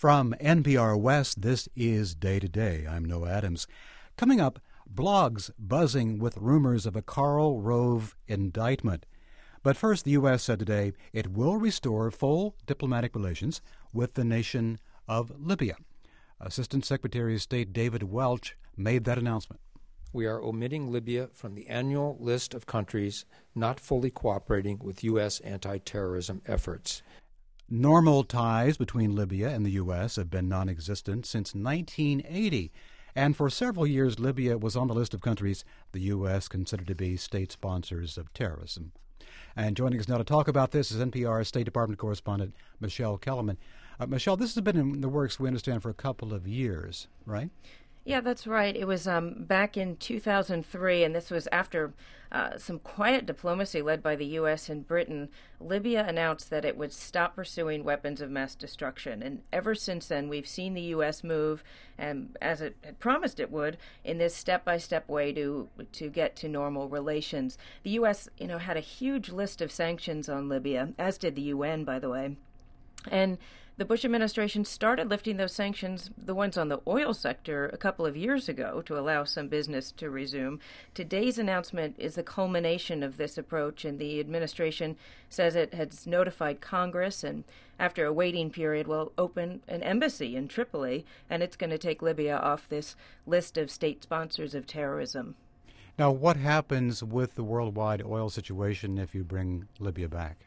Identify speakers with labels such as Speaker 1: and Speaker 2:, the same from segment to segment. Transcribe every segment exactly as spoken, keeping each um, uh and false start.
Speaker 1: From N P R West, this is Day to Day. I'm Noah Adams. Coming up, blogs buzzing with rumors of a Karl Rove indictment. But first, the U S said today it will restore full diplomatic relations with the nation of Libya. Assistant Secretary of State David Welch made that announcement.
Speaker 2: We are omitting Libya from the annual list of countries not fully cooperating with U S anti-terrorism efforts.
Speaker 1: Normal ties between Libya and the U S have been non-existent since nineteen eighty, and for several years Libya was on the list of countries the U S considered to be state sponsors of terrorism. And joining us now to talk about this is N P R State Department correspondent Michele Kelemen. Uh, Michele, this has been in the works, we understand, for a couple of years, right?
Speaker 3: Yeah, that's right. It was um, back in two thousand three, and this was after uh, some quiet diplomacy led by the U S and Britain. Libya announced that it would stop pursuing weapons of mass destruction. And ever since then, we've seen the U S move, and as it had promised it would, in this step-by-step way to to get to normal relations. The U S, you know, had a huge list of sanctions on Libya, as did the U N, by the way. And the Bush administration started lifting those sanctions, the ones on the oil sector, a couple of years ago to allow some business to resume. Today's announcement is the culmination of this approach, and the administration says it has notified Congress and, after a waiting period, will open an embassy in Tripoli, and it's going to take Libya off this list of state sponsors of terrorism.
Speaker 1: Now, what happens with the worldwide oil situation if you bring Libya back?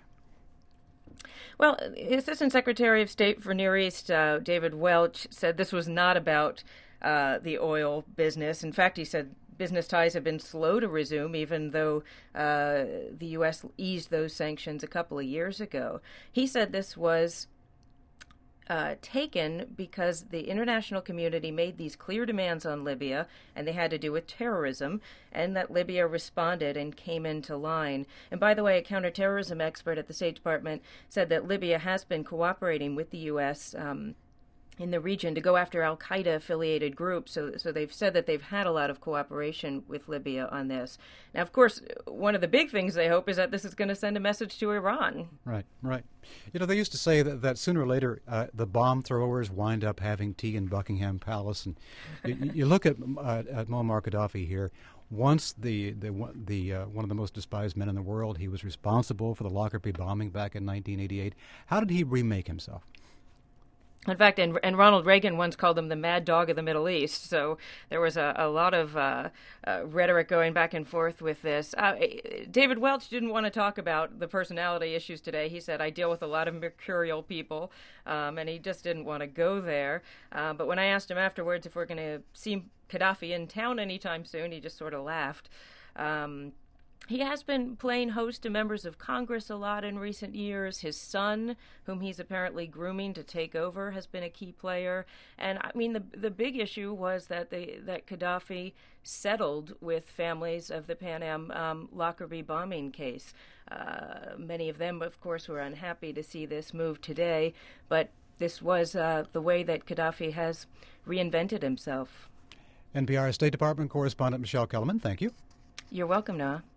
Speaker 3: Well, Assistant Secretary of State for Near East, uh, David Welch, said this was not about uh, the oil business. In fact, he said business ties have been slow to resume, even though uh, the U S eased those sanctions a couple of years ago. He said this was Uh, taken because the international community made these clear demands on Libya, and they had to do with terrorism, and that Libya responded and came into line. And by the way, a counterterrorism expert at the State Department said that Libya has been cooperating with the U S um, in the region to go after al-Qaeda-affiliated groups. So, so they've said that they've had a lot of cooperation with Libya on this. Now, of course, one of the big things they hope is that this is going to send a message to Iran.
Speaker 1: Right, right. You know, they used to say that, that sooner or later uh, the bomb throwers wind up having tea in Buckingham Palace. And you, you look at, uh, at Muammar Gaddafi here. Once the the the uh, one of the most despised men in the world, he was responsible for the Lockerbie bombing back in nineteen eighty-eight. How did he remake himself?
Speaker 3: In fact, and, and Ronald Reagan once called him the mad dog of the Middle East. So there was a, a lot of uh, uh, rhetoric going back and forth with this. Uh, David Welch didn't want to talk about the personality issues today. He said, I deal with a lot of mercurial people, um, and he just didn't want to go there. Uh, but when I asked him afterwards if we're going to see Gaddafi in town anytime soon, he just sort of laughed. Um, He has been playing host to members of Congress a lot in recent years. His son, whom he's apparently grooming to take over, has been a key player. And, I mean, the the big issue was that they, that Gaddafi settled with families of the Pan Am um, Lockerbie bombing case. Uh, many of them, of course, were unhappy to see this move today. But this was uh, the way that Gaddafi has reinvented himself.
Speaker 1: N P R State Department correspondent Michele Kelemen, thank you.
Speaker 3: You're welcome, Noah.